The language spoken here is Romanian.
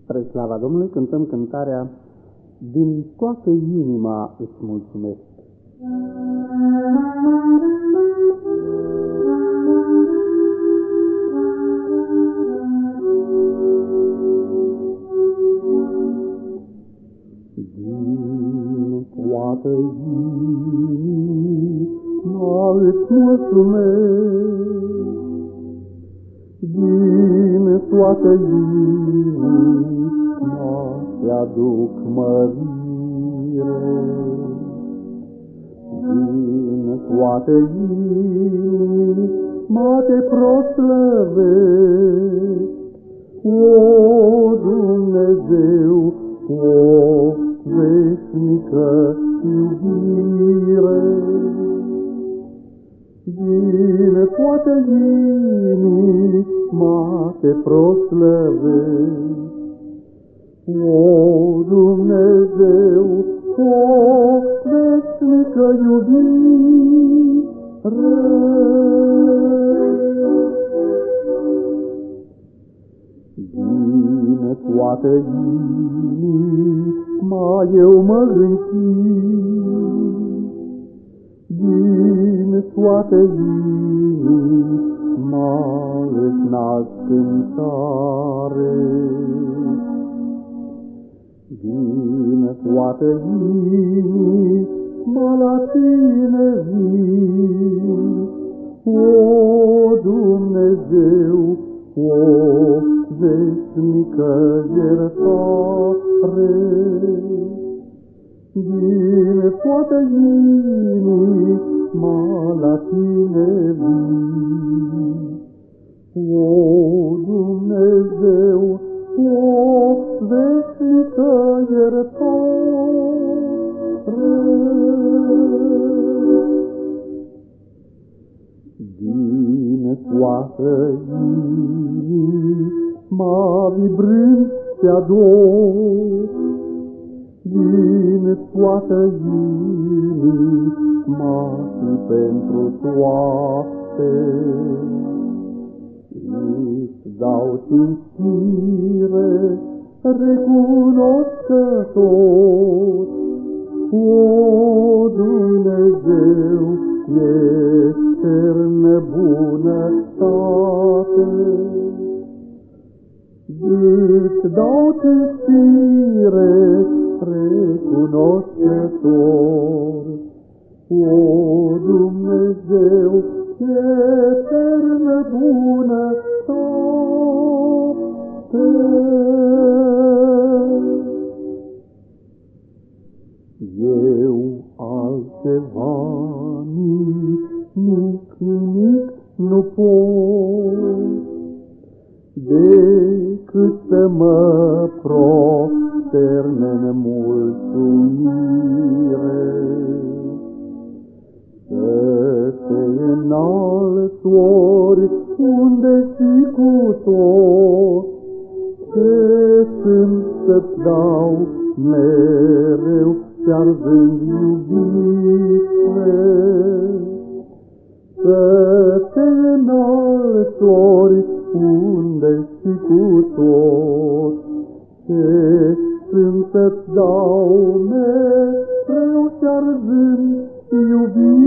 Spre slava Domnului cântăm cântarea Din toată inima îți mulțumesc. Din toată inima îți mulțumesc, din toată inima te-aduc mărire, din toată inima te proslăvesc, o Dumnezeu, o veșnică iubire. Din toată inima te proslăvesc, o Dumnezeu, o veșnică iubire. Din toată inima eu mă închin, din toată inima îți nasc cântare, din toată inima la tine vin, o Dumnezeu, o veșnică iertare. Din toată inima la tine vin, o Dumnezeu, o veșnică iertare. Din toată inima vibrând te-aduc, din toată inima și pentru toate îți dau cinstire recunoscător, o Dumnezeu, eternă bunătate. Îți dau cinstire recunoscător, o Dumnezeu, eternă bunătate. Eu altceva nimic nu pot, decât să mă prostern în mulțumire, să te înalți oriunde și cu tot, ce sunt să-ți dau mereu și-arzând iubire. Să te înalți oriunde și cu tot, ce sunt să-ți dau mereu și-arzând iubire.